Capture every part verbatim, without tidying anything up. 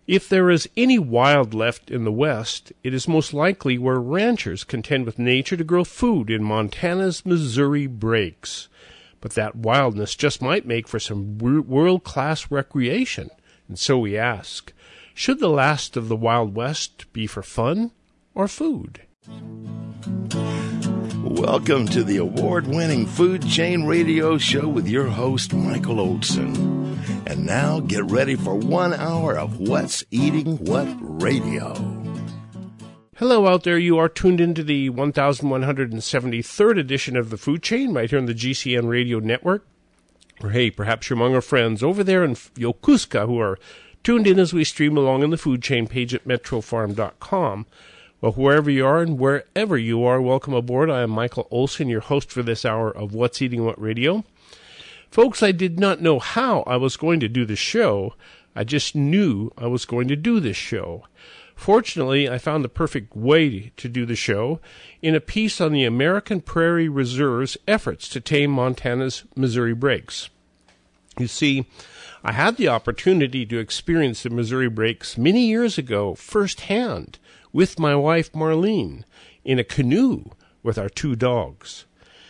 If there is any wild left in the West, it is most likely where ranchers contend with nature to grow food in Montana's Missouri breaks. But that wildness just might make for some world-class recreation. And so we ask, should the last of the Wild West be for fun or food? Welcome to the award-winning Food Chain Radio Show with your host, Michael Olson. And now get ready for one hour of What's Eating What Radio. Hello out there. You are tuned into the one thousand one hundred seventy-third edition of the Food Chain right here on the G C N Radio Network. Or hey, perhaps you're among our friends over there in Yokosuka who are tuned in as we stream along on the Food Chain page at metro farm dot com. Well, wherever you are and wherever you are, welcome aboard. I am Michael Olson, your host for this hour of What's Eating What Radio. Folks, I did not know how I was going to do the show. I just knew I was going to do this show. Fortunately, I found the perfect way to do the show in a piece on the American Prairie Reserve's efforts to tame Montana's Missouri breaks. You see, I had the opportunity to experience the Missouri breaks many years ago firsthand with my wife Marlene in a canoe with our two dogs.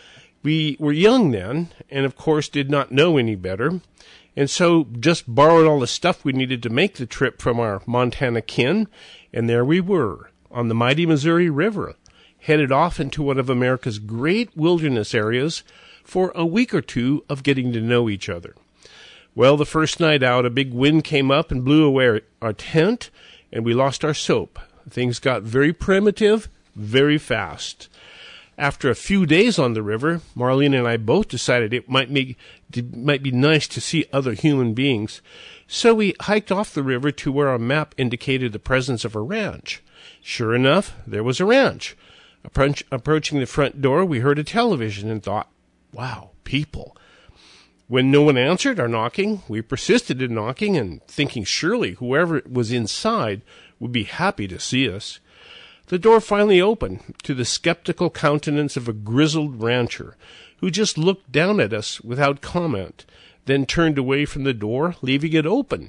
We were young then, and of course did not know any better, and so just borrowed all the stuff we needed to make the trip from our Montana kin, and there we were, on the mighty Missouri River, headed off into one of America's great wilderness areas for a week or two of getting to know each other. Well, the first night out, a big wind came up and blew away our tent, and we lost our soap. Things got very primitive, very fast. After a few days on the river, Marlene and I both decided it might make it might be nice to see other human beings. So we hiked off the river to where our map indicated the presence of a ranch. Sure enough, there was a ranch. Approach, approaching the front door, we heard a television and thought, wow, people. When no one answered our knocking, we persisted in knocking and thinking surely whoever was inside would be happy to see us. The door finally opened to the skeptical countenance of a grizzled rancher who just looked down at us without comment, then turned away from the door, leaving it open,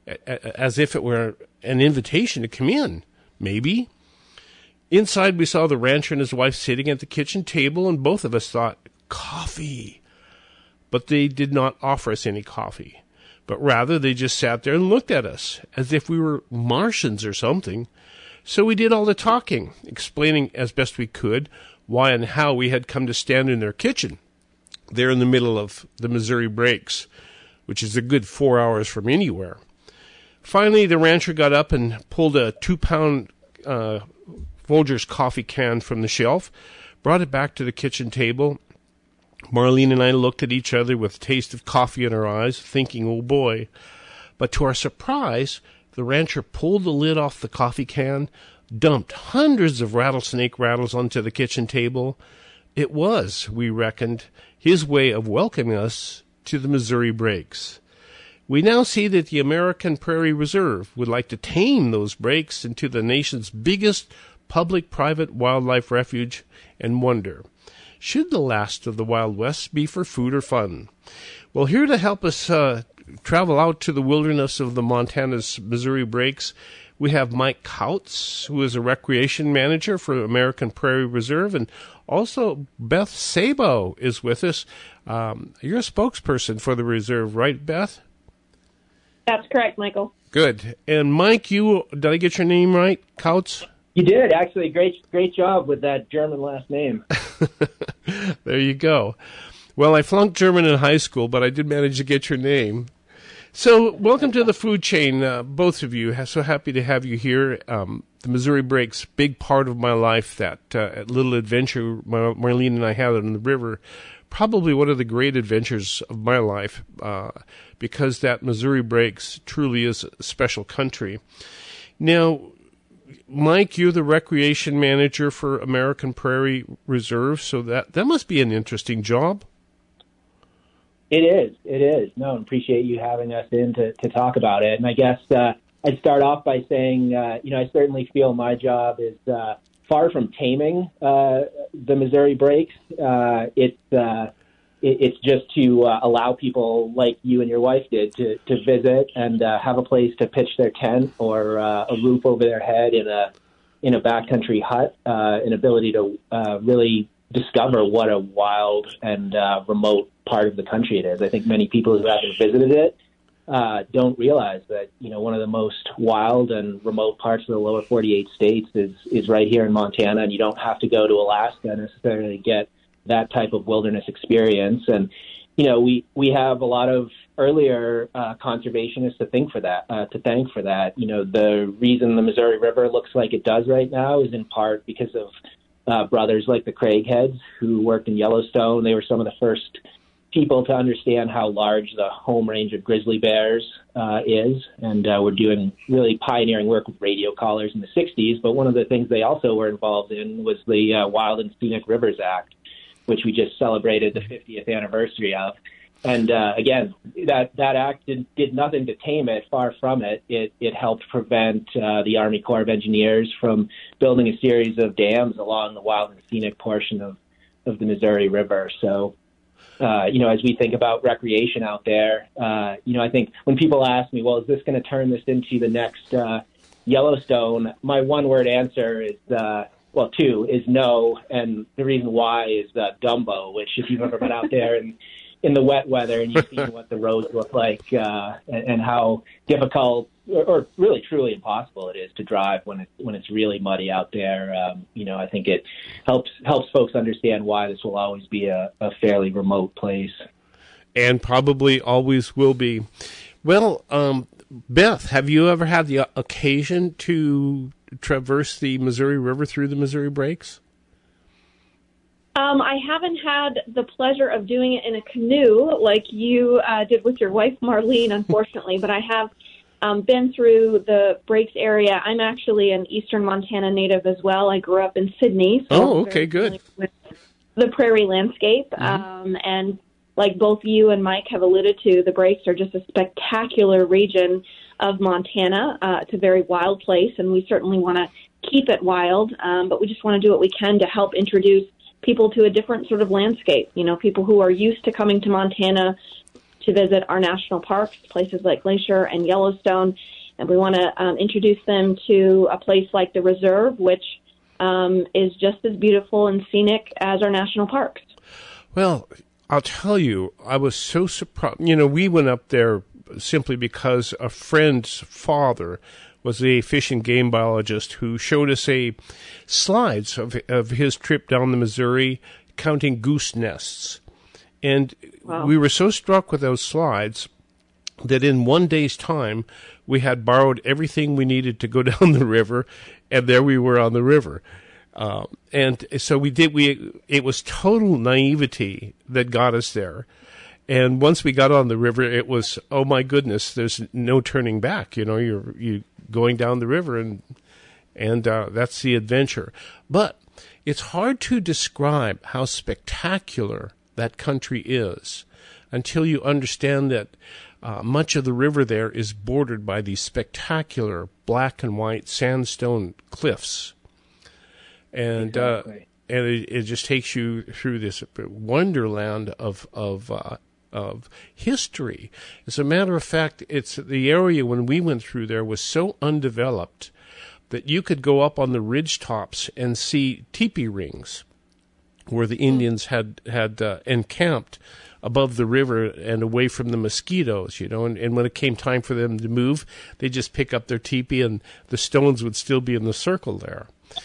as if it were an invitation to come in. Maybe. Inside, we saw the rancher and his wife sitting at the kitchen table, and both of us thought, coffee. But they did not offer us any coffee, but rather they just sat there and looked at us, as if we were Martians or something. So we did all the talking, explaining as best we could why and how we had come to stand in their kitchen, there in the middle of the Missouri breaks, which is a good four hours from anywhere. Finally, the rancher got up and pulled a two-pound uh, Folgers coffee can from the shelf, brought it back to the kitchen table. Marlene and I looked at each other with a taste of coffee in our eyes, thinking, oh boy. But to our surprise, the rancher pulled the lid off the coffee can, dumped hundreds of rattlesnake rattles onto the kitchen table. It was, we reckoned, his way of welcoming us to the Missouri breaks. We now see that the American Prairie Reserve would like to tame those breaks into the nation's biggest public-private wildlife refuge and wonder, should the last of the Wild West be for food or fun? Well, here to help us uh, travel out to the wilderness of the Montana's Missouri breaks, we have Mike Kautz, who is a recreation manager for American Prairie Reserve, and also Beth Sabo is with us. Um, you're a spokesperson for the reserve, right, Beth? That's correct, Michael. Good. And Mike, you did I get your name right, Kautz? You did, actually. Great great job with that German last name. There you go. Well, I flunked German in high school, but I did manage to get your name. So, welcome to the Food Chain, uh, both of you. So happy to have you here. Um, the Missouri breaks, big part of my life, that uh, little adventure Mar- Marlene and I had on the river. Probably one of the great adventures of my life, uh, because that Missouri breaks truly is a special country. Now, Mike, you're the recreation manager for American Prairie Reserve, so that, that must be an interesting job. It is. It is. No, appreciate you having us in to, to talk about it. And I guess uh, I'd start off by saying, uh, you know, I certainly feel my job is uh, far from taming uh, the Missouri breaks. Uh, it's uh, it, it's just to uh, allow people like you and your wife did to, to visit and uh, have a place to pitch their tent or uh, a roof over their head in a in a backcountry hut, uh, an ability to uh, really discover what a wild and uh, remote part of the country it is. I think many people who haven't visited it uh, don't realize that, you know, one of the most wild and remote parts of the lower forty-eight states is, is right here in Montana, and you don't have to go to Alaska necessarily to get that type of wilderness experience. And, you know, we, we have a lot of earlier uh, conservationists to think for that, uh, to thank for that. You know, the reason the Missouri River looks like it does right now is in part because of uh, brothers like the Craigheads who worked in Yellowstone. They were some of the first people to understand how large the home range of grizzly bears uh, is, and uh, we're doing really pioneering work with radio collars in the sixties. But one of the things they also were involved in was the uh, Wild and Scenic Rivers Act, which we just celebrated the fiftieth anniversary of. And uh, again, that, that act did, did nothing to tame it, far from it. It, it helped prevent uh, the Army Corps of Engineers from building a series of dams along the wild and scenic portion of, of the Missouri River. So, uh, you know, as we think about recreation out there, uh, you know, I think when people ask me, well, is this going to turn this into the next uh, Yellowstone? My one-word answer is, uh, well, two, is no. And the reason why is uh, Dumbo, which if you've ever been out there and in the wet weather and you've seen what the roads look like uh, and, and how difficult or, or really truly impossible it is to drive when it's when it's really muddy out there. Um, you know, I think it helps helps folks understand why this will always be a, a fairly remote place. And probably always will be. Well, um, Beth, have you ever had the occasion to traverse the Missouri River through the Missouri Breaks? Um, I haven't had the pleasure of doing it in a canoe like you uh, did with your wife, Marlene, unfortunately, but I have um, been through the Breaks area. I'm actually an Eastern Montana native as well. I grew up in Sydney. So oh, okay, good. The prairie landscape. Mm-hmm. Um, and like both you and Mike have alluded to, the Breaks are just a spectacular region of Montana. Uh, it's a very wild place, and we certainly want to keep it wild, um, but we just want to do what we can to help introduce people to a different sort of landscape, you know, people who are used to coming to Montana to visit our national parks, places like Glacier and Yellowstone, and we want to um, introduce them to a place like the Reserve, which um, is just as beautiful and scenic as our national parks. Well, I'll tell you, I was so surprised. You know, we went up there simply because a friend's father was a fish and game biologist who showed us a slides of of his trip down the Missouri counting goose nests. And wow. We were so struck with those slides that in one day's time, we had borrowed everything we needed to go down the river, and there we were on the river. Uh, and so we did, we, it was total naivety that got us there. And once we got on the river, it was, oh my goodness, there's no turning back. You know, you're, you going down the river, and, and, uh, that's the adventure. But it's hard to describe how spectacular that country is until you understand that, uh, much of the river there is bordered by these spectacular black and white sandstone cliffs. And, exactly. uh, and it, it just takes you through this wonderland of, of, uh, of history. As a matter of fact, it's the area when we went through there was so undeveloped that you could go up on the ridge tops and see teepee rings where the Indians had, had uh, encamped above the river and away from the mosquitoes, you know, and, and when it came time for them to move, they just pick up their teepee and the stones would still be in the circle there.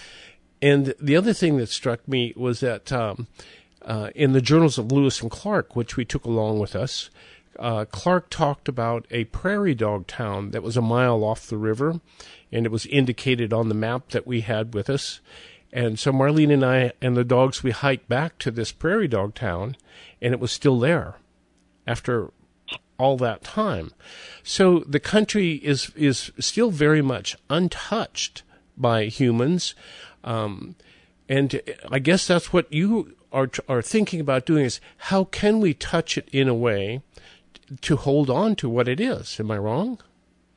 And the other thing that struck me was that um, uh, in the journals of Lewis and Clark, which we took along with us, uh, Clark talked about a prairie dog town that was a mile off the river, and it was indicated on the map that we had with us. And so Marlene and I and the dogs, we hiked back to this prairie dog town, and it was still there after all that time. So the country is is still very much untouched by humans. Um, and I guess that's what you are are thinking about doing, is how can we touch it in a way to hold on to what it is? Am I wrong?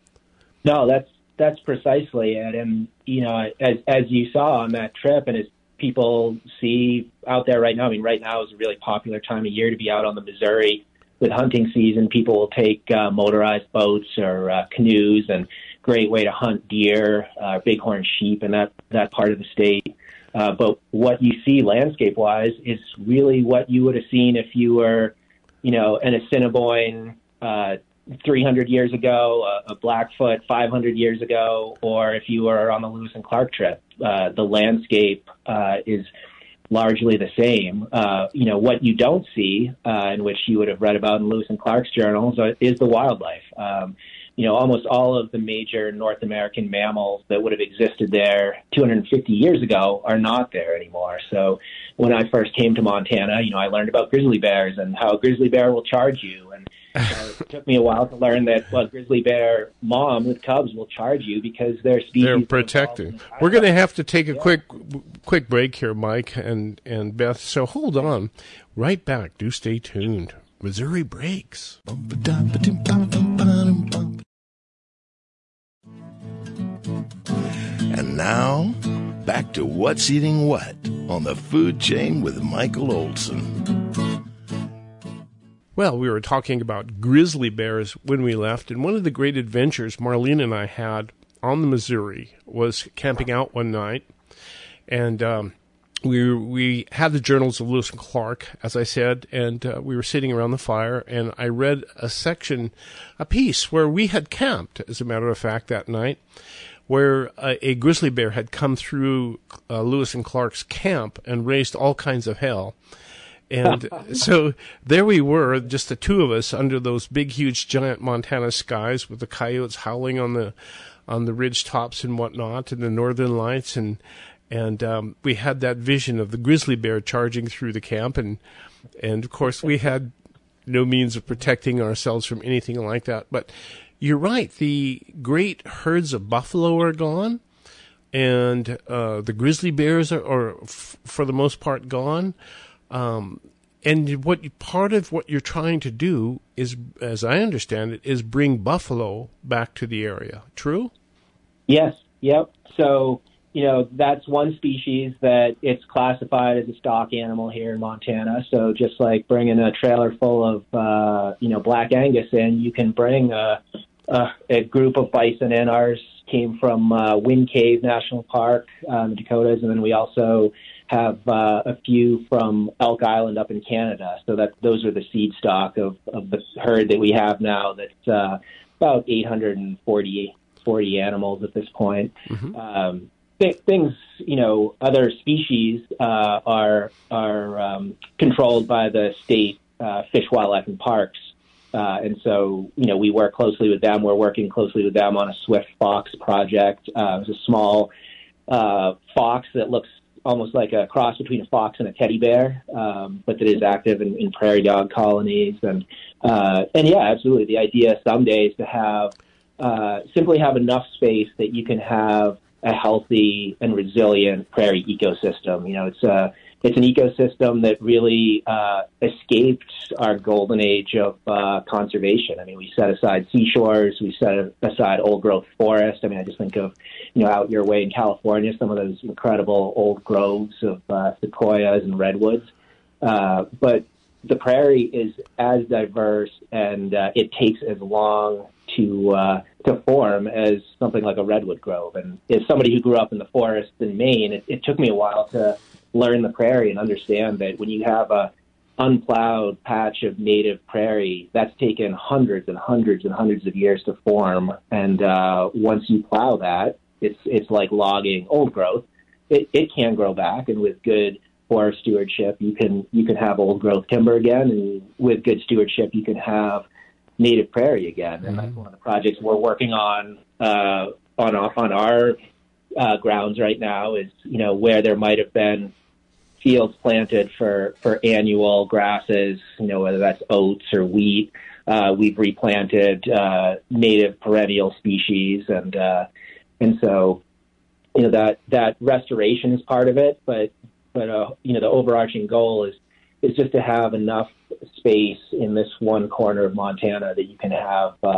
No, that's that's precisely it. And, you know, as as you saw on that trip, and as people see out there right now. I mean, right now is a really popular time of year to be out on the Missouri with hunting season. People will take uh, motorized boats or uh, canoes, and great way to hunt deer, uh, bighorn sheep in that, that part of the state. Uh, but what you see landscape-wise is really what you would have seen if you were, you know, an Assiniboine uh, three hundred years ago, a, a Blackfoot five hundred years ago, or if you were on the Lewis and Clark trip. Uh, the landscape uh, is largely the same. Uh, you know, what you don't see, uh, in which you would have read about in Lewis and Clark's journals, uh, is the wildlife. Um, you know, almost all of the major North American mammals that would have existed there two hundred fifty years ago are not there anymore. So when I first came to Montana, you know, I learned about grizzly bears and how a grizzly bear will charge you. And uh, it took me a while to learn that, well, grizzly bear mom with cubs will charge you because their species. They're protecting. We're going to have to take a yeah. quick quick break here, Mike and, and Beth. So hold on. Right back. Do stay tuned. Missouri Breaks. And now, back to What's Eating What on the Food Chain with Michael Olson. Well, we were talking about grizzly bears when we left, and one of the great adventures Marlene and I had on the Missouri was camping out one night, and um, we we had the journals of Lewis and Clark, as I said, and uh, we were sitting around the fire, and I read a section, a piece where we had camped, as a matter of fact, that night, where a, a grizzly bear had come through uh, Lewis and Clark's camp and raised all kinds of hell. And so there we were, just the two of us under those big, huge, giant Montana skies with the coyotes howling on the on the ridge tops and whatnot, and the northern lights, and and um, we had that vision of the grizzly bear charging through the camp, and and of course we had no means of protecting ourselves from anything like that. But you're right, the great herds of buffalo are gone, and uh, the grizzly bears are, are f- for the most part, gone. Um, and what part of what you're trying to do is, as I understand it, is bring buffalo back to the area. True? Yes. Yep. So, you know, that's one species that it's classified as a stock animal here in Montana. So just like bringing a trailer full of, uh, you know, Black Angus in, you can bring a, a, a group of bison in. Ours came from uh, Wind Cave National Park, um, Dakotas, and then we also have uh, a few from Elk Island up in Canada. So that those are the seed stock of, of the herd that we have now. That's uh, about eight hundred forty, forty animals at this point. Mm-hmm. Um, th- things, you know, other species uh, are are um, controlled by the state uh, fish, wildlife, and parks. Uh, and so, you know, we work closely with them. We're working closely with them on a swift fox project. Uh, it's a small uh, fox that looks almost like a cross between a fox and a teddy bear, um, but that is active in, in prairie dog colonies. And, uh, and yeah, absolutely. The idea someday is to have, uh, simply have enough space that you can have a healthy and resilient prairie ecosystem. You know, it's a, it's an ecosystem that really, uh, escaped our golden age of, uh, conservation. I mean, we set aside seashores, we set aside old growth forest. I mean, I just think of, you know, out your way in California, some of those incredible old groves of uh, sequoias and redwoods. Uh, but the prairie is as diverse, and uh, it takes as long to uh, to form as something like a redwood grove. And as somebody who grew up in the forest in Maine, it, it took me a while to learn the prairie and understand that when you have a unplowed patch of native prairie, that's taken hundreds and hundreds and hundreds of years to form. And uh, once you plow that, it's it's like logging old growth. It it can grow back, and with good forest stewardship, you can you can have old growth timber again, and with good stewardship, you can have native prairie again. And that's one of the projects we're working on uh, on on our uh, grounds right now. Is, you know, where there might have been fields planted for for annual grasses, you know, whether that's oats or wheat. Uh, we've replanted uh, native perennial species, and uh, and so, you know, that that restoration is part of it. But but uh, you know, the overarching goal is is just to have enough space in this one corner of Montana that you can have uh,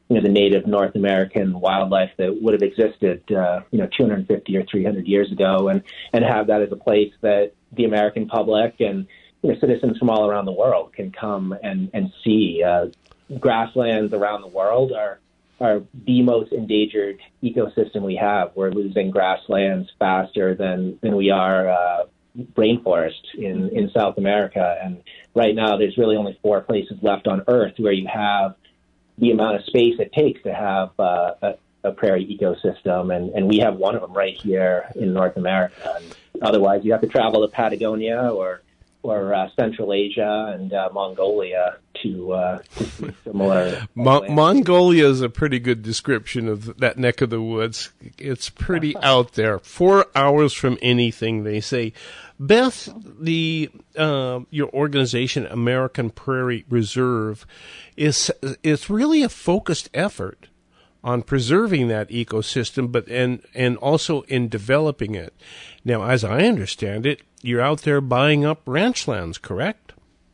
you know, the native North American wildlife that would have existed, uh, you know, two hundred fifty or three hundred years ago, and, and have that as a place that the American public and, you know, citizens from all around the world can come and, and see. Uh, grasslands around the world are, are the most endangered ecosystem we have. We're losing grasslands faster than, than we are uh, rainforest in, in South America. And right now there's really only four places left on Earth where you have the amount of space it takes to have uh, a, a prairie ecosystem, and, and we have one of them right here in North America. And otherwise, you have to travel to Patagonia or or uh, Central Asia and uh, Mongolia to, uh, to see similar. Mo- Mongolia is a pretty good description of that neck of the woods. It's pretty out there. Four hours from anything, they say. Beth, the uh, your organization, American Prairie Reserve, is it's really a focused effort on preserving that ecosystem, but and and also in developing it. Now, as I understand it, you're out there buying up ranch lands, correct?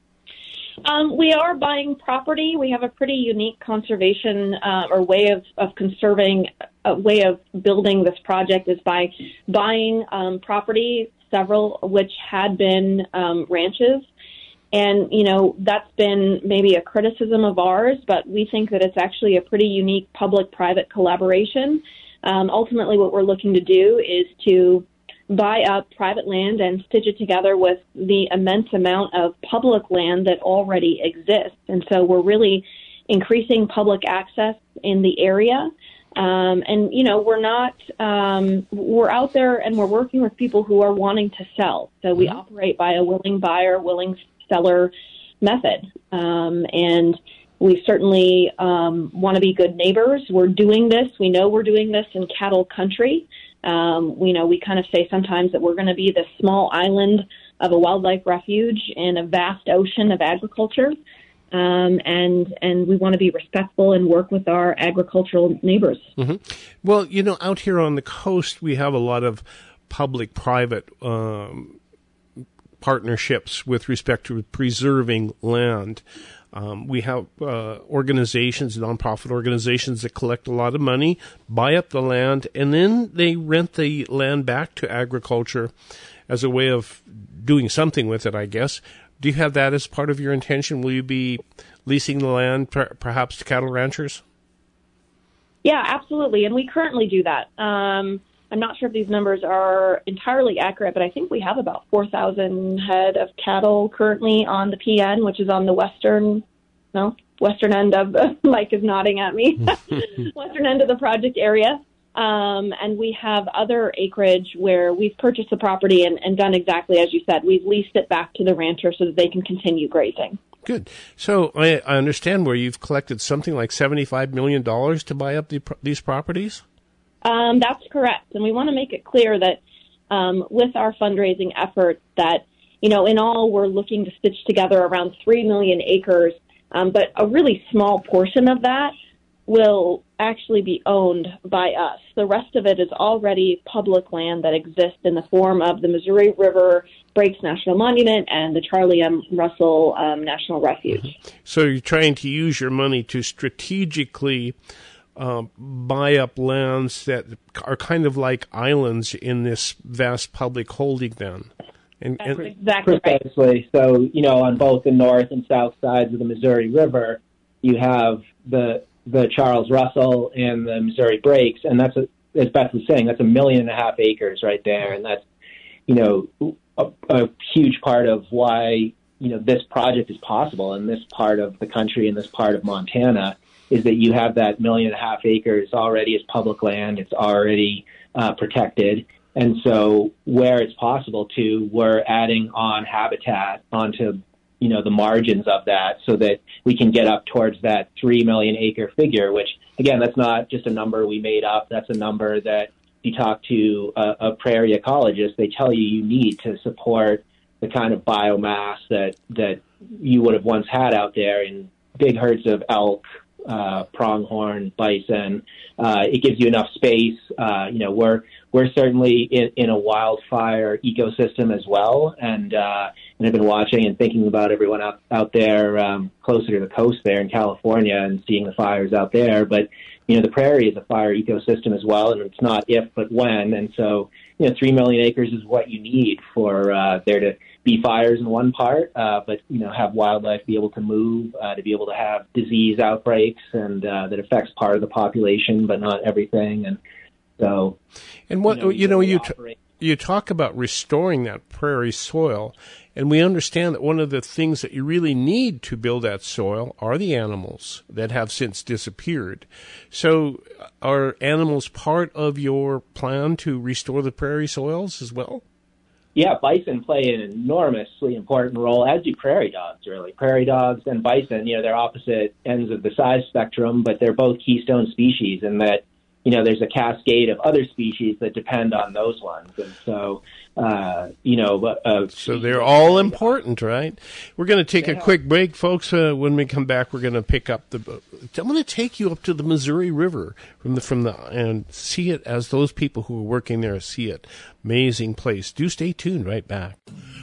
Um, we are buying property. We have a pretty unique conservation uh, or way of, of conserving, a way of building this project is by buying um, property, several of which had been um, ranches. And, you know, that's been maybe a criticism of ours, but we think that it's actually a pretty unique public-private collaboration. Um, ultimately, what we're looking to do is to buy up private land and stitch it together with the immense amount of public land that already exists. And so we're really increasing public access in the area. Um, and, you know, we're not, um, we're out there and we're working with people who are wanting to sell. So we mm-hmm. operate by a willing buyer, willing seller method. Um, and we certainly um, want to be good neighbors. We're doing this. We know we're doing this in cattle country. Um, we know we kind of say sometimes that we're going to be this small island of a wildlife refuge in a vast ocean of agriculture. Um, and and we want to be respectful and work with our agricultural neighbors. Mm-hmm. Well, you know, out here on the coast, we have a lot of public-private um, partnerships with respect to preserving land. Um, we have uh, organizations, nonprofit organizations that collect a lot of money, buy up the land, and then they rent the land back to agriculture as a way of doing something with it, I guess. Do you have that as part of your intention? Will you be leasing the land per- perhaps to cattle ranchers? Yeah, absolutely. And we currently do that. Um, I'm not sure if these numbers are entirely accurate, but I think we have about four thousand head of cattle currently on the P N, which is on the western, no, western end of the, Mike is nodding at me, western end of the project area. Um, and we have other acreage where we've purchased the property and, and done exactly as you said. We've leased it back to the rancher so that they can continue grazing. Good. So I, I understand where you've collected something like seventy-five million dollars to buy up the, these properties? Um, that's correct. And we want to make it clear that um, with our fundraising effort that, you know, in all, we're looking to stitch together around three million acres, um, but a really small portion of that will actually be owned by us. The rest of it is already public land that exists in the form of the Missouri River Breaks National Monument and the Charlie M. Russell um, National Refuge. Mm-hmm. So you're trying to use your money to strategically Uh, buy up lands that are kind of like islands in this vast public holding then. And, That's and exactly Precisely. Right. So, you know, on both the north and south sides of the Missouri River, you have the the Charles Russell and the Missouri Breaks, and that's, a, as Beth was saying, that's a million and a half acres right there, and that's, you know, a, a huge part of why, you know, this project is possible in this part of the country, in this part of Montana, is that you have that million and a half acres already as public land. It's already uh, protected. And so where it's possible to, we're adding on habitat onto, you know, the margins of that so that we can get up towards that three million acre figure, which, again, that's not just a number we made up. That's a number that you talk to a, a prairie ecologist, they tell you you need to support the kind of biomass that, that you would have once had out there in big herds of elk, uh, pronghorn, bison. Uh, it gives you enough space. Uh, you know, we're, we're certainly in, in a wildfire ecosystem as well. And, uh, and have been watching and thinking about everyone out, out there um, closer to the coast there in California and seeing the fires out there. But, you know, the prairie is a fire ecosystem as well, and it's not if but when. And so, you know, three million acres is what you need for uh, there to be fires in one part, uh, but, you know, have wildlife be able to move, uh, to be able to have disease outbreaks and uh, that affects part of the population, but not everything. And so, and what, you know, you, know, you, t- you talk about restoring that prairie soil, and we understand that one of the things that you really need to build that soil are the animals that have since disappeared. So are animals part of your plan to restore the prairie soils as well? Yeah, bison play an enormously important role, as do prairie dogs, really. Prairie dogs and bison, you know, they're opposite ends of the size spectrum, but they're both keystone species in that, you know, there's a cascade of other species that depend on those ones. And so, uh, you know... Uh, so they're all important, right? We're going to take yeah. a quick break, folks. Uh, when we come back, we're going to pick up the... I'm going to take you up to the Missouri River from the from the and see it as those people who are working there see it. Amazing place. Do stay tuned. Right back.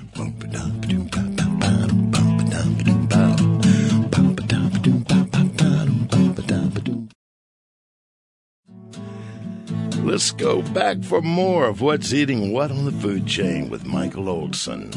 Let's go back for more of What's Eating What on the Food Chain with Michael Olson.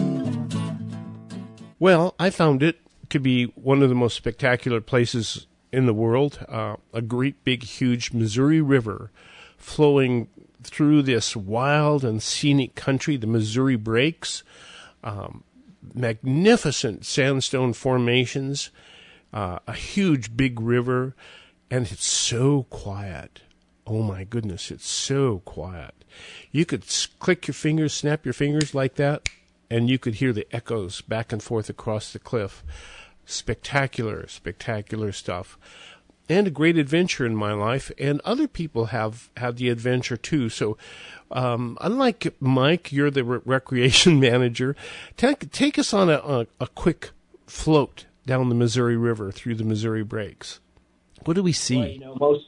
Well, I found it to be one of the most spectacular places in the world. Uh, a great big huge Missouri River flowing through this wild and scenic country, the Missouri Breaks, um, magnificent sandstone formations, uh, a huge big river, and it's so quiet. Oh my goodness, it's so quiet. You could click your fingers, snap your fingers like that, and you could hear the echoes back and forth across the cliff. Spectacular, spectacular stuff. And a great adventure in my life, and other people have had the adventure too. So, um, unlike Mike, you're the re- recreation manager. Take, take us on a, a, a quick float down the Missouri River through the Missouri Breaks. What do we see? Well, you know, most...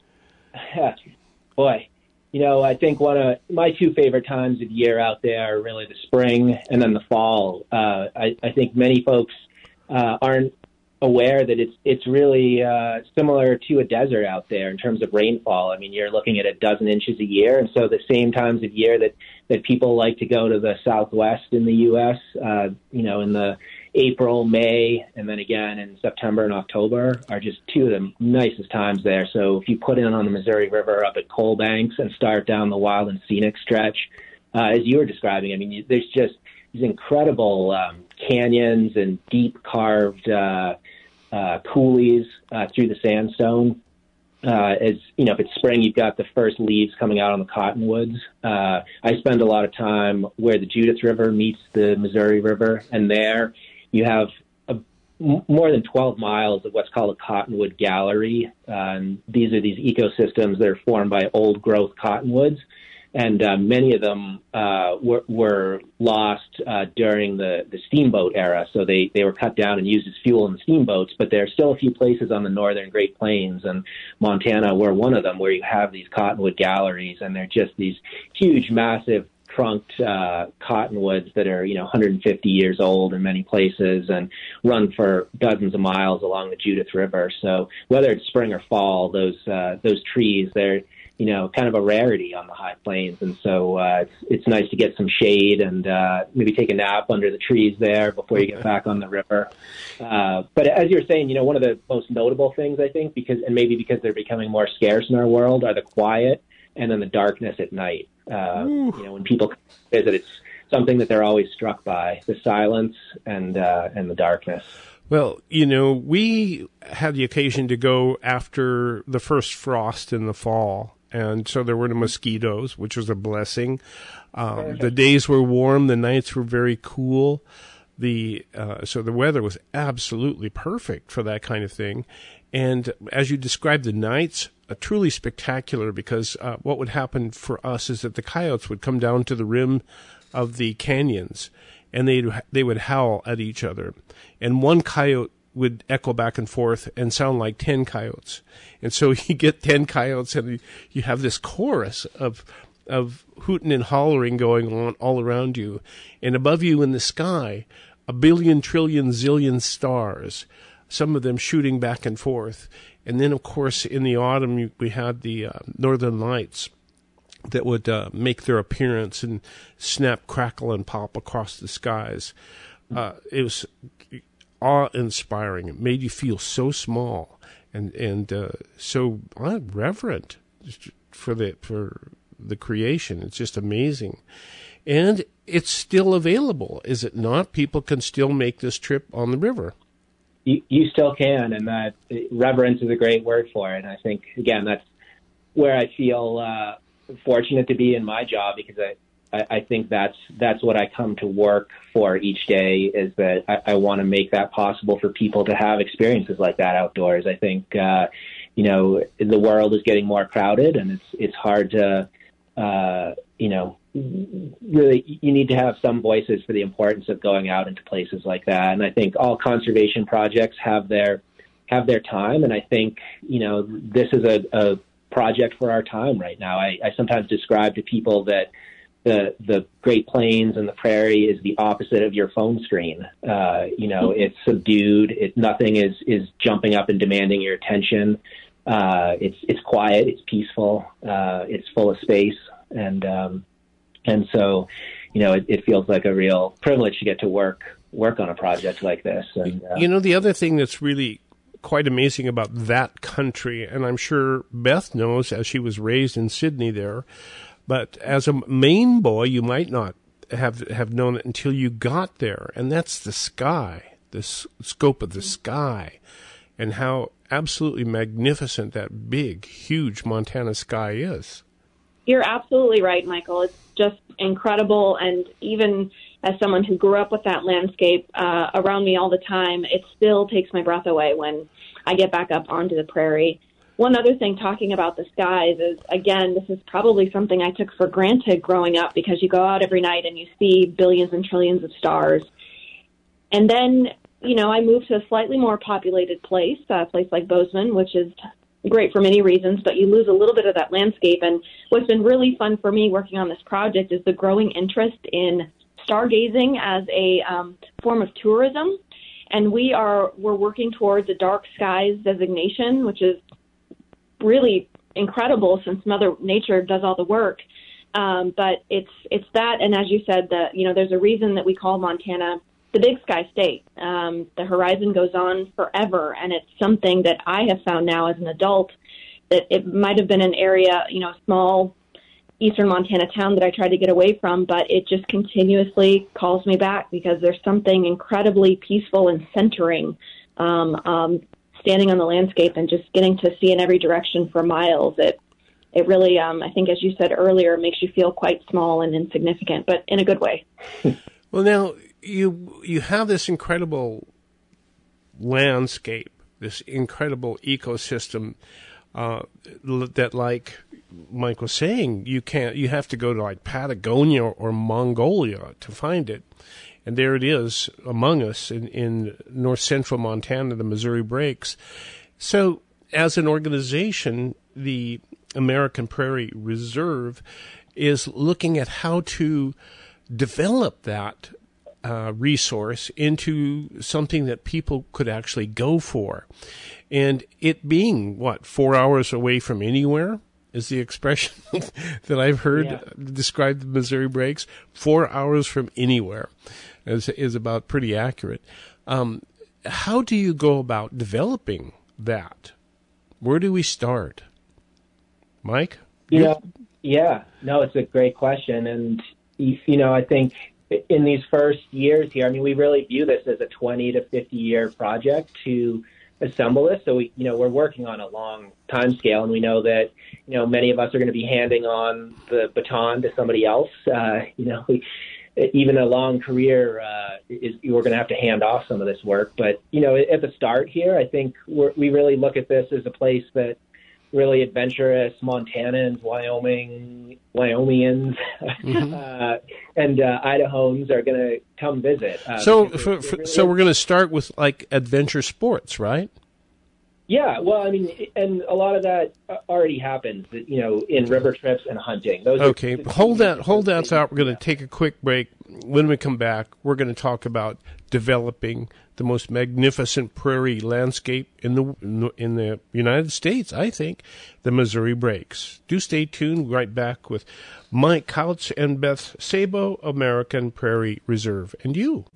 Boy, you know, I think one of my two favorite times of year out there are really the spring and then the fall. Uh, I, I think many folks uh, aren't aware that it's it's really uh, similar to a desert out there in terms of rainfall. I mean, you're looking at a dozen inches a year, and so the same times of year that, that people like to go to the Southwest in the U S, uh, you know, in the April, May, and then again in September and October are just two of the nicest times there. So if you put in on the Missouri River up at Coal Banks and start down the wild and scenic stretch, uh, as you were describing, I mean, you, there's just these incredible um, canyons and deep carved uh, uh, coulees uh, through the sandstone. Uh, as you know, if it's spring, you've got the first leaves coming out on the cottonwoods. Uh, I spend a lot of time where the Judith River meets the Missouri River, and there you have a, m- more than twelve miles of what's called a cottonwood gallery. Uh, and these are these ecosystems that are formed by old-growth cottonwoods, and uh, many of them uh, were, were lost uh, during the, the steamboat era. So they, they were cut down and used as fuel in the steamboats, but there are still a few places on the northern Great Plains, and Montana were one of them, where you have these cottonwood galleries, and they're just these huge, massive, trunked uh, cottonwoods that are, you know, one hundred fifty years old in many places and run for dozens of miles along the Judith River. So whether it's spring or fall, those uh, those trees, they're, you know, kind of a rarity on the high plains. And so uh, it's it's nice to get some shade and uh, maybe take a nap under the trees there before you get back on the river. Uh, but as you're saying, you know, one of the most notable things, I think, because and maybe because they're becoming more scarce in our world, are the quiet and then the darkness at night. Uh, you know, when people visit, it's something that they're always struck by, the silence and uh, and the darkness. Well, you know, we had the occasion to go after the first frost in the fall, and so there were the mosquitoes, which was a blessing. Um, the days were warm, the nights were very cool. The uh, so the weather was absolutely perfect for that kind of thing. And as you described the nights, uh, truly spectacular, because uh, what would happen for us is that the coyotes would come down to the rim of the canyons, and they they would howl at each other, and one coyote would echo back and forth and sound like ten coyotes, and so you get ten coyotes, and you have this chorus of of hooting and hollering going on all around you, and above you in the sky a billion, trillion, zillion stars, some of them shooting back and forth. And then, of course, in the autumn, we had the uh, Northern Lights that would uh, make their appearance and snap, crackle, and pop across the skies. Uh, it was awe-inspiring. It made you feel so small and and uh, so uh, reverent for the for the creation. It's just amazing, and it's still available, is it not? People can still make this trip on the river. You, you still can, and that reverence is a great word for it. And I think again, that's where I feel uh, fortunate to be in my job, because I. I think that's that's what I come to work for each day, is that I, I want to make that possible for people to have experiences like that outdoors. I think, uh, you know, the world is getting more crowded, and it's it's hard to, uh, you know, really you need to have some voices for the importance of going out into places like that. And I think all conservation projects have their have their time, and I think, you know, this is a, a project for our time right now. I, I sometimes describe to people that The, the Great Plains and the prairie is the opposite of your phone screen. Uh, you know, it's subdued. It, nothing is, is jumping up and demanding your attention. Uh, it's it's quiet. It's peaceful. Uh, it's full of space, and um, and so, you know, it, it feels like a real privilege to get to work work on a project like this. And, uh, you know, the other thing that's really quite amazing about that country, and I'm sure Beth knows, as she was raised in Sydney there. But as a Maine boy, you might not have have known it until you got there, and that's the sky, the s- scope of the sky, and how absolutely magnificent that big, huge Montana sky is. You're absolutely right, Michael. It's just incredible, and even as someone who grew up with that landscape uh, around me all the time, it still takes my breath away when I get back up onto the prairie. One other thing, talking about the skies, is, again, this is probably something I took for granted growing up, because you go out every night and you see billions and trillions of stars. And then, you know, I moved to a slightly more populated place, a place like Bozeman, which is great for many reasons, but you lose a little bit of that landscape. And what's been really fun for me working on this project is the growing interest in stargazing as a um, form of tourism. And we are, we're working towards a dark skies designation, which is really incredible since Mother Nature does all the work. Um, but it's it's that, and as you said, that, you know, there's a reason that we call Montana the Big Sky State. Um, the horizon goes on forever, and it's something that I have found now as an adult that it might have been an area, you know, a small eastern Montana town that I tried to get away from, but it just continuously calls me back, because there's something incredibly peaceful and centering um, um standing on the landscape and just getting to see in every direction for miles. It it really, um, I think, as you said earlier, makes you feel quite small and insignificant, but in a good way. Well, now, you you have this incredible landscape, this incredible ecosystem uh, that, like Mike was saying, you can't. You have to go to like Patagonia or Mongolia to find it. And there it is among us in, in north-central Montana, the Missouri Breaks. So as an organization, the American Prairie Reserve is looking at how to develop that uh, resource into something that people could actually go for. And it being, what, four hours away from anywhere is the expression that I've heard yeah. describe the Missouri Breaks. Four hours from anywhere. Is, is about pretty accurate. Um, how do you go about developing that? Where do we start? Mike? Yeah, yeah. No, it's a great question. And, you know, I think in these first years here, I mean, we really view this as a twenty to fifty year project to assemble this. So, we, you know, we're working on a long time scale, and we know that, you know, many of us are going to be handing on the baton to somebody else. Uh, you know, we, even a long career, uh, is we're going to have to hand off some of this work. But, you know, at the start here, I think we're, we really look at this as a place that really adventurous Montanans, Wyoming, Wyomingians, mm-hmm. uh, and uh, Idahoans are going to come visit. Uh, so, for, for, really so we're going to start with like adventure sports, right? Yeah, well, I mean, and a lot of that already happens, you know, in river trips and hunting. Those okay, are, hold that, hold that thought. We're going to take a quick break. when we come back, we're going to talk about developing the most magnificent prairie landscape in the in the United States, I think, the Missouri Breaks. Do stay tuned. Right back with Mike Couch and Beth Sabo, American Prairie Reserve. And you.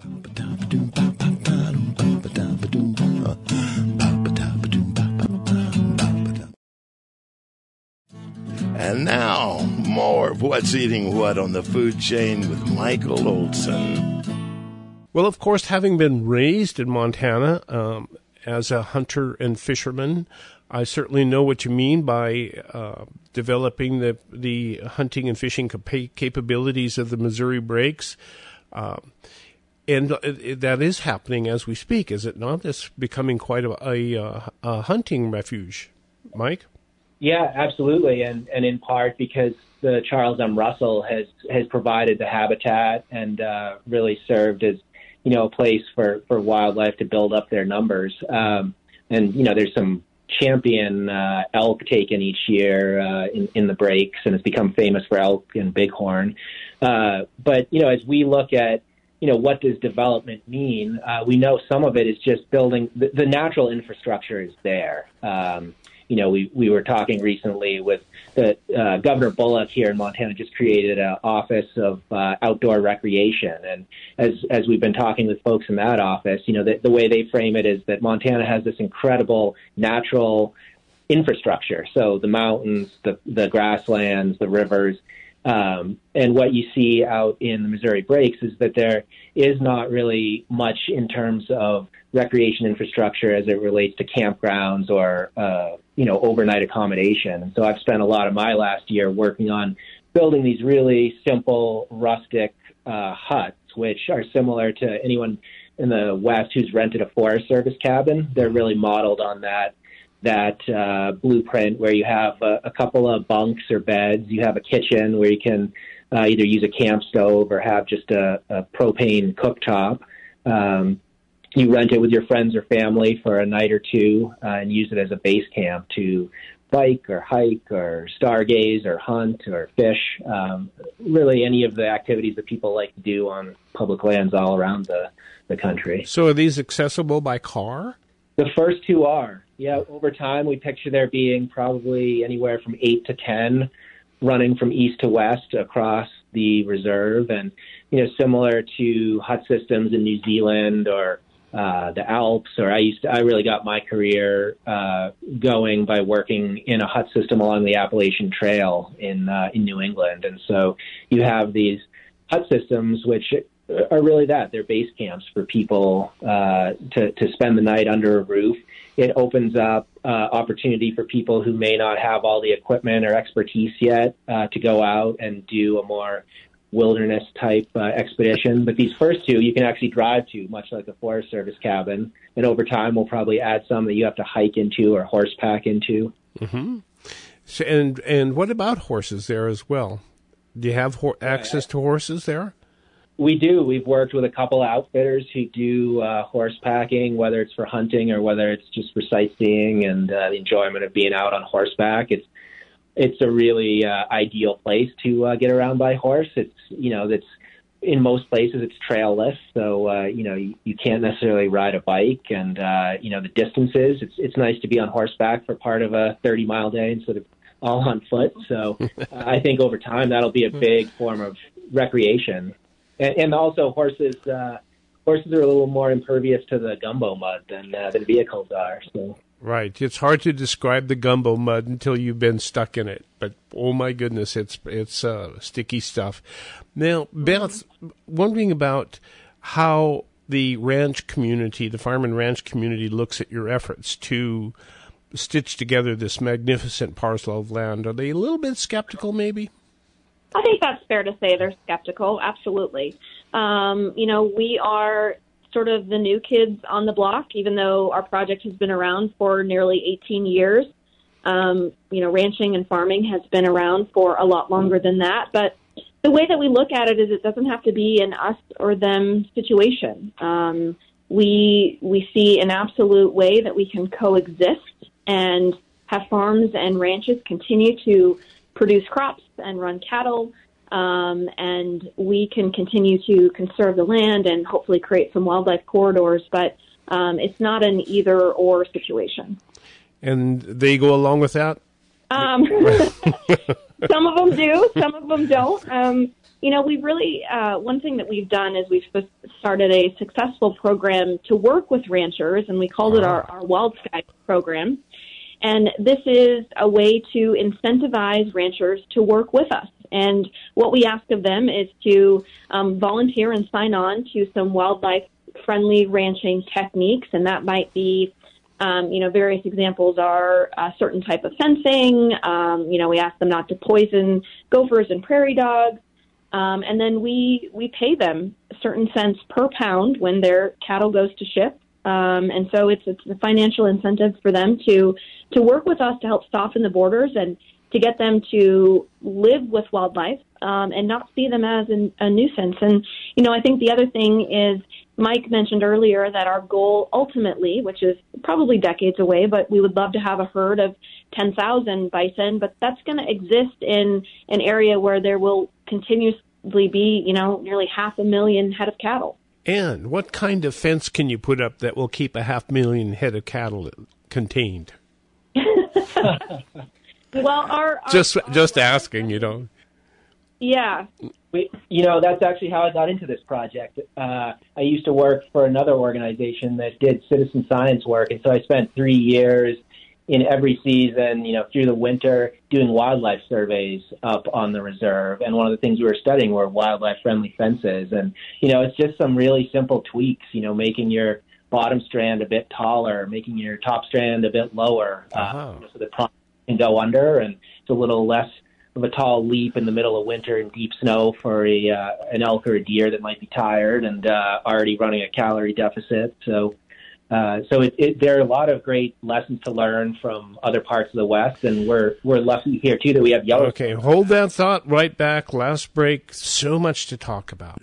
And now, more of What's Eating What on the Food Chain with Michael Olson. Well, of course, having been raised in Montana um, as a hunter and fisherman, I certainly know what you mean by uh, developing the the hunting and fishing capa- capabilities of the Missouri Breaks. Um, and uh, that is happening as we speak, is it not? It's becoming quite a, a, a hunting refuge. Mike? Yeah, absolutely, and and in part because the Charles M. Russell has has provided the habitat and uh, really served as, you know, a place for, for wildlife to build up their numbers. Um, and you know, there's some champion uh, elk taken each year uh, in in the breaks, and it's become famous for elk and bighorn. Uh, but you know, as we look at, you know, what does development mean? Uh, we know some of it is just building the, the natural infrastructure is there. Um, You know, we, we were talking recently with the uh, Governor Bullock here in Montana just created an office of uh, outdoor recreation. And as as we've been talking with folks in that office, you know, the, the way they frame it is that Montana has this incredible natural infrastructure. So the mountains, the, the grasslands, the rivers. Um, and what you see out in the Missouri Breaks is that there is not really much in terms of recreation infrastructure as it relates to campgrounds or, uh, you know, overnight accommodation. And so I've spent a lot of my last year working on building these really simple, rustic uh, huts, which are similar to anyone in the West who's rented a Forest Service cabin. They're really modeled on that that uh, blueprint where you have a, a couple of bunks or beds. You have a kitchen where you can uh, either use a camp stove or have just a, a propane cooktop. Um, you rent it with your friends or family for a night or two uh, and use it as a base camp to bike or hike or stargaze or hunt or fish, um, really any of the activities that people like to do on public lands all around the, the country. So are these accessible by car? The first two are. Yeah, over time, we picture there being probably anywhere from eight to ten running from east to west across the reserve. And, you know, similar to hut systems in New Zealand or uh, the Alps, or I used to, I really got my career uh, going by working in a hut system along the Appalachian Trail in, uh, in New England. And so you have these hut systems which are really that. They're base camps for people uh, to, to spend the night under a roof. It opens up uh, opportunity for people who may not have all the equipment or expertise yet uh, to go out and do a more wilderness type uh, expedition. But these first two you can actually drive to, much like a Forest Service cabin. And over time, we'll probably add some that you have to hike into or horseback into. Mm-hmm. So, and, and what about horses there as well? Do you have ho- access to horses there? We do. We've worked with a couple outfitters who do uh, horse packing, whether it's for hunting or whether it's just for sightseeing and uh, the enjoyment of being out on horseback. It's it's a really uh, ideal place to uh, get around by horse. It's you know that's in most places it's trailless, so uh, you know you, you can't necessarily ride a bike, and uh, you know the distances. It's it's nice to be on horseback for part of a thirty mile day instead of all on foot. So uh, I think over time that'll be a big form of recreation. And, and also horses, uh, horses are a little more impervious to the gumbo mud than uh, than vehicles are. So. Right. It's hard to describe the gumbo mud until you've been stuck in it. But, oh, my goodness, it's it's uh, sticky stuff. Now, Beth, wondering about how the ranch community, the farm and ranch community, looks at your efforts to stitch together this magnificent parcel of land. Are they a little bit skeptical, maybe? I think that's fair to say they're skeptical. Absolutely. Um, you know, we are sort of the new kids on the block, even though our project has been around for nearly eighteen years. Um, you know, ranching and farming has been around for a lot longer than that. But the way that we look at it is it doesn't have to be an us or them situation. Um, we we see an absolute way that we can coexist and have farms and ranches continue to produce crops and run cattle um, and we can continue to conserve the land and hopefully create some wildlife corridors. But um, it's not an either-or situation. And they go along with that? Um, some of them do, some of them don't. Um, you know, we've really, uh, one thing that we've done is we've started a successful program to work with ranchers, and we called it our, our Wild Sky program. And this is a way to incentivize ranchers to work with us. And what we ask of them is to um, volunteer and sign on to some wildlife-friendly ranching techniques, and that might be Um, you know, various examples are a certain type of fencing. Um, you know, we ask them not to poison gophers and prairie dogs. Um, and then we, we pay them certain cents per pound when their cattle goes to ship. Um, and so it's, it's a financial incentive for them to, to work with us to help soften the borders and to get them to live with wildlife, um, and not see them as an, a nuisance. And, you know, I think the other thing is, Mike mentioned earlier that our goal ultimately, which is probably decades away, but we would love to have a herd of ten thousand bison, but that's going to exist in an area where there will continuously be, you know, nearly half a million head of cattle. And what kind of fence can you put up that will keep a half million head of cattle contained? Well, our, our just our, just asking, you know. Yeah. We, you know, that's actually how I got into this project. Uh, I used to work for another organization that did citizen science work, and so I spent three years in every season, you know, through the winter, doing wildlife surveys up on the reserve. And one of the things we were studying were wildlife-friendly fences. And, you know, it's just some really simple tweaks, you know, making your bottom strand a bit taller, making your top strand a bit lower, uh, uh-huh. so the top can go under, and it's a little less of a tall leap in the middle of winter in deep snow for a uh, an elk or a deer that might be tired and uh, already running a calorie deficit. So, uh, so it, it, there are a lot of great lessons to learn from other parts of the West, and we're we're lucky here too that we have Yellowstone. Okay, hold that thought. Right back. Last break. So much to talk about.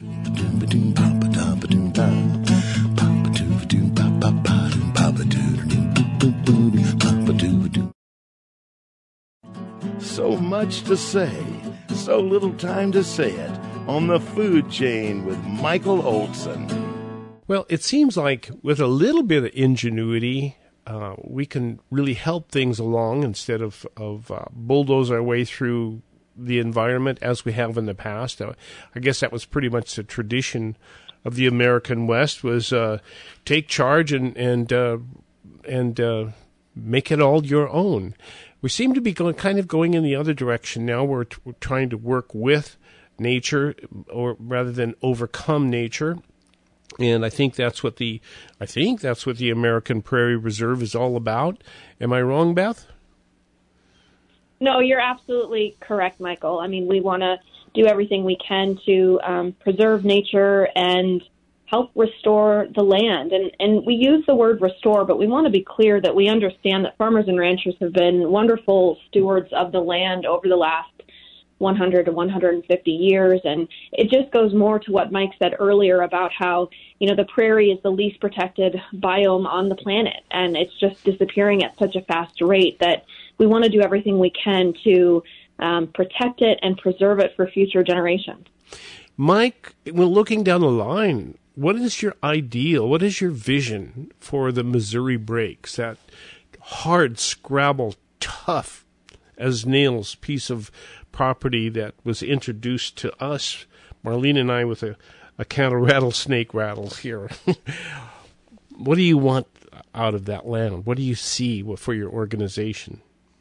So much to say, so little time to say it on the Food Chain with Michael Olson. Well, it seems like with a little bit of ingenuity, uh, we can really help things along instead of, of uh, bulldoze our way through the environment as we have in the past. Uh, I guess that was pretty much the tradition of the American West, was uh, take charge and and uh, and uh, make it all your own. We seem to be going, kind of going in the other direction now. We're, t- we're trying to work with nature, or rather than overcome nature. And I think that's what the I think that's what the American Prairie Reserve is all about. Am I wrong, Beth? No, you're absolutely correct, Michael. I mean, we want to do everything we can to um, preserve nature and help restore the land. And, and we use the word restore, but we want to be clear that we understand that farmers and ranchers have been wonderful stewards of the land over the last one hundred to one hundred fifty years. And it just goes more to what Mike said earlier about how, you know, the prairie is the least protected biome on the planet. And it's just disappearing at such a fast rate that we want to do everything we can to um, protect it and preserve it for future generations. Mike, when looking down the line, what is your ideal, what is your vision for the Missouri Breaks, that hard, scrabble, tough as nails piece of property that was introduced to us, Marlene and I, with a, a can of rattlesnake rattles here? What do you want out of that land? What do you see for your organization?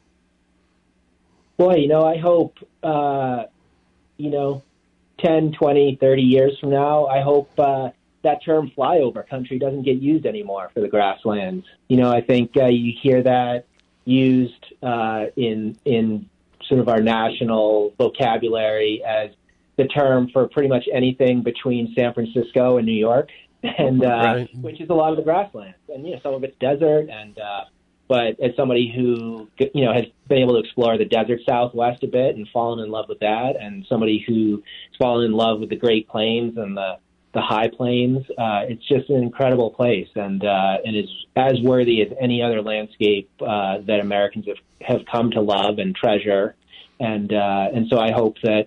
Boy, you know, I hope, uh, you know, ten, twenty, thirty years from now, I hope uh, that term flyover country doesn't get used anymore for the grasslands. You know, I think uh, you hear that used uh, in in sort of our national vocabulary as the term for pretty much anything between San Francisco and New York, and uh, right. which is a lot of the grasslands. And, you know, some of it's desert, and uh, but as somebody who, you know, has been able to explore the desert Southwest a bit and fallen in love with that, and somebody who's fallen in love with the Great Plains and the the high plains, uh, it's just an incredible place, and uh, and is as worthy as any other landscape uh, that Americans have, have come to love and treasure. And uh, and so I hope that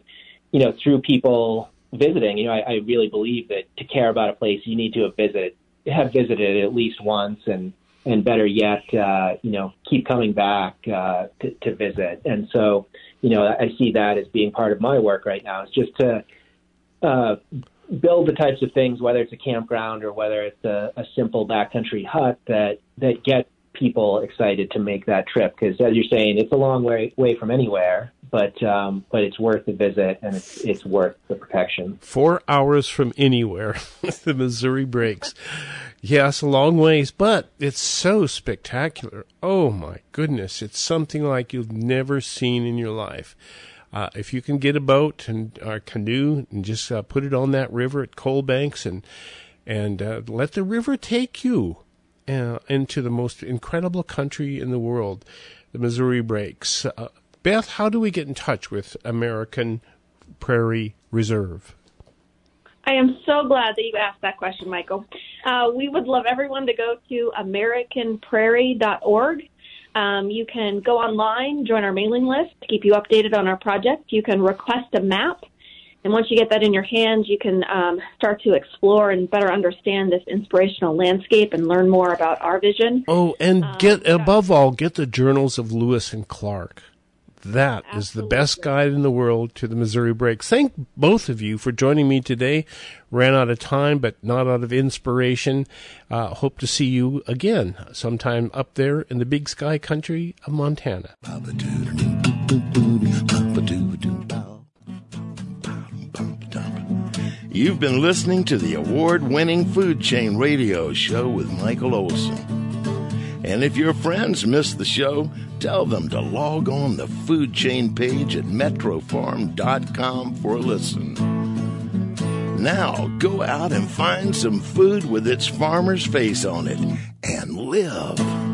you know, through people visiting, you know, I, I really believe that to care about a place, you need to have visited, have visited it at least once, and, and better yet, uh, you know, keep coming back uh, to, to visit. And so, you know, I see that as being part of my work right now. It's just to uh, build the types of things, whether it's a campground or whether it's a, a simple backcountry hut, that, that get people excited to make that trip. Because as you're saying, it's a long way, way from anywhere, but um, but it's worth the visit, and it's it's worth the protection. Four hours from anywhere, the Missouri Breaks. Yes, a long ways, but it's so spectacular. Oh, my goodness. It's something like you've never seen in your life. Uh, if you can get a boat and a canoe and just uh, put it on that river at Coal Banks and, and uh, let the river take you uh, into the most incredible country in the world, the Missouri Breaks. Uh, Beth, how do we get in touch with American Prairie Reserve? I am so glad that you asked that question, Michael. Uh, we would love everyone to go to american prairie dot org. Um, you can go online, join our mailing list to keep you updated on our project. You can request a map, and once you get that in your hands, you can um, start to explore and better understand this inspirational landscape and learn more about our vision. Oh, and um, get yeah. above all, get the journals of Lewis and Clark. That Absolutely. Is the best guide in the world to the Missouri Breaks. Thank both of you for joining me today. Ran out of time, but not out of inspiration. Uh, hope to see you again sometime up there in the big sky country of Montana. You've been listening to the award-winning Food Chain Radio Show with Michael Olson. And if your friends missed the show, tell them to log on the Food Chain page at metro farm dot com for a listen. Now, go out and find some food with its farmer's face on it and live.